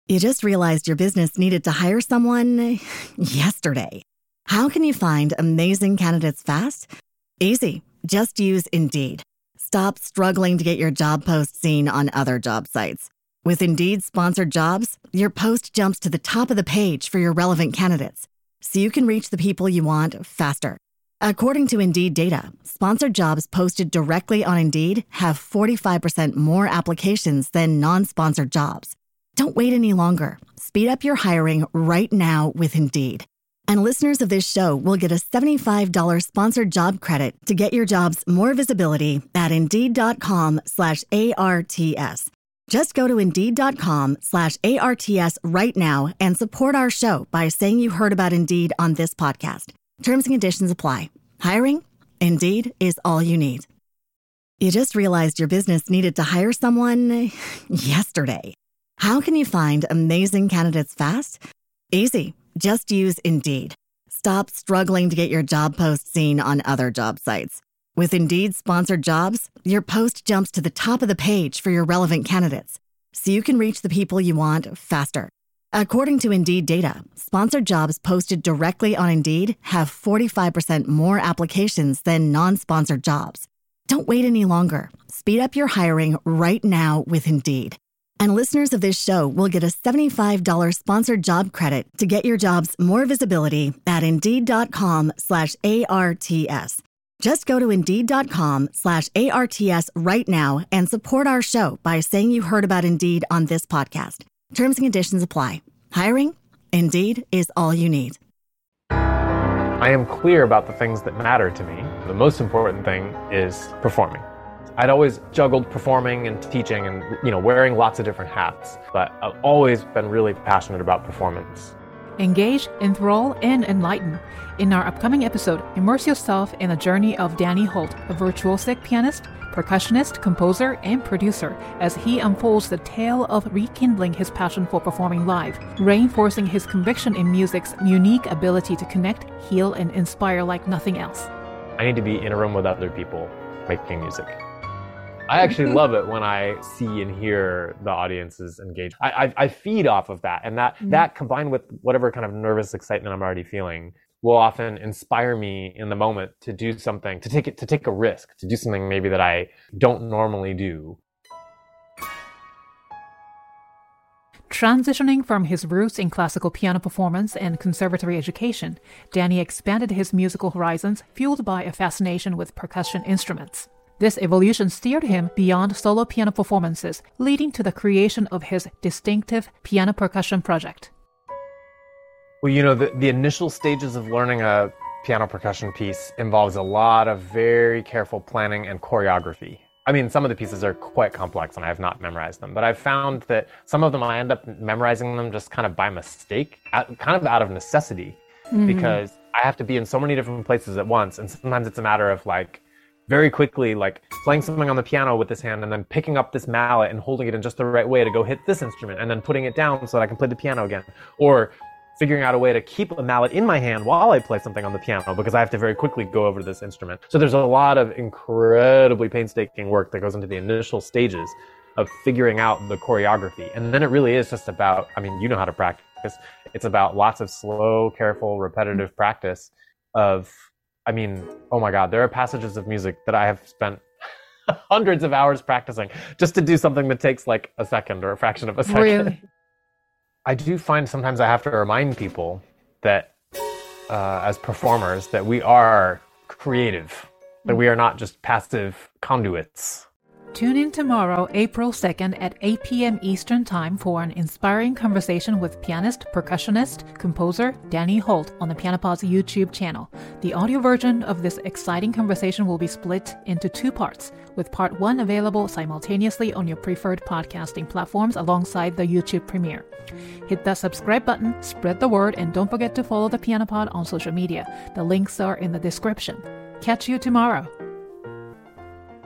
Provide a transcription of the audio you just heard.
You just realized your business needed to hire someone yesterday. How can you find amazing candidates fast? Easy. Just use Indeed. Stop struggling to get your job post seen on other job sites. With Indeed sponsored jobs, your post jumps to the top of the page for your relevant candidates, so you can reach the people you want faster. According to Indeed data, sponsored jobs posted directly on Indeed have 45% more applications than non-sponsored jobs. Don't wait any longer. Speed up your hiring right now with Indeed. And listeners of this show will get a $75 sponsored job credit to get your jobs more visibility at Indeed.com/ARTS. Just go to Indeed.com/ARTS right now and support our show by saying you heard about Indeed on this podcast. Terms and conditions apply. Hiring? Indeed is all you need. You just realized your business needed to hire someone yesterday. How can you find amazing candidates fast? Easy. Just use Indeed. Stop struggling to get your job post seen on other job sites. With Indeed sponsored jobs, your post jumps to the top of the page for your relevant candidates, so you can reach the people you want faster. According to Indeed data, sponsored jobs posted directly on Indeed have 45% more applications than non-sponsored jobs. Don't wait any longer. Speed up your hiring right now with Indeed. And listeners of this show will get a $75 sponsored job credit to get your jobs more visibility at Indeed.com/ARTS. Just go to Indeed.com/ARTS right now and support our show by saying you heard about Indeed on this podcast. Terms and conditions apply. Hiring? Indeed is all you need. I am clear about the things that matter to me. The most important thing is performing. I'd always juggled performing and teaching and, wearing lots of different hats, but I've always been really passionate about performance. Engage, enthrall, and enlighten. In our upcoming episode, immerse yourself in the journey of Danny Holt, a virtuosic pianist, percussionist, composer, and producer, as he unfolds the tale of rekindling his passion for performing live, reinforcing his conviction in music's unique ability to connect, heal, and inspire like nothing else. I need to be in a room with other people making music. I actually love it when I see and hear the audiences engage. I feed off of that, and that combined with whatever kind of nervous excitement I'm already feeling will often inspire me in the moment to do something, to take a risk, to do something maybe that I don't normally do. Transitioning from his roots in classical piano performance and conservatory education, Danny expanded his musical horizons, fueled by a fascination with percussion instruments. This evolution steered him beyond solo piano performances, leading to the creation of his distinctive piano percussion project. Well, the initial stages of learning a piano percussion piece involves a lot of very careful planning and choreography. I mean, some of the pieces are quite complex and I have not memorized them, but I've found that some of them I end up memorizing them just kind of by mistake, kind of out of necessity, because I have to be in so many different places at once, and sometimes it's a matter of very quickly, playing something on the piano with this hand and then picking up this mallet and holding it in just the right way to go hit this instrument and then putting it down so that I can play the piano again. Or figuring out a way to keep a mallet in my hand while I play something on the piano because I have to very quickly go over to this instrument. So there's a lot of incredibly painstaking work that goes into the initial stages of figuring out the choreography. And then it really is just about, you know how to practice. It's about lots of slow, careful, repetitive practice of, oh my God, there are passages of music that I have spent hundreds of hours practicing just to do something that takes a second or a fraction of a second. Really? I do find sometimes I have to remind people that as performers that we are creative, that we are not just passive conduits. Tune in tomorrow, April 2nd at 8 p.m. Eastern Time for an inspiring conversation with pianist, percussionist, composer Danny Holt on the PianoPod's YouTube channel. The audio version of this exciting conversation will be split into 2 parts, with part 1 available simultaneously on your preferred podcasting platforms alongside the YouTube premiere. Hit that subscribe button, spread the word, and don't forget to follow the PianoPod on social media. The links are in the description. Catch you tomorrow.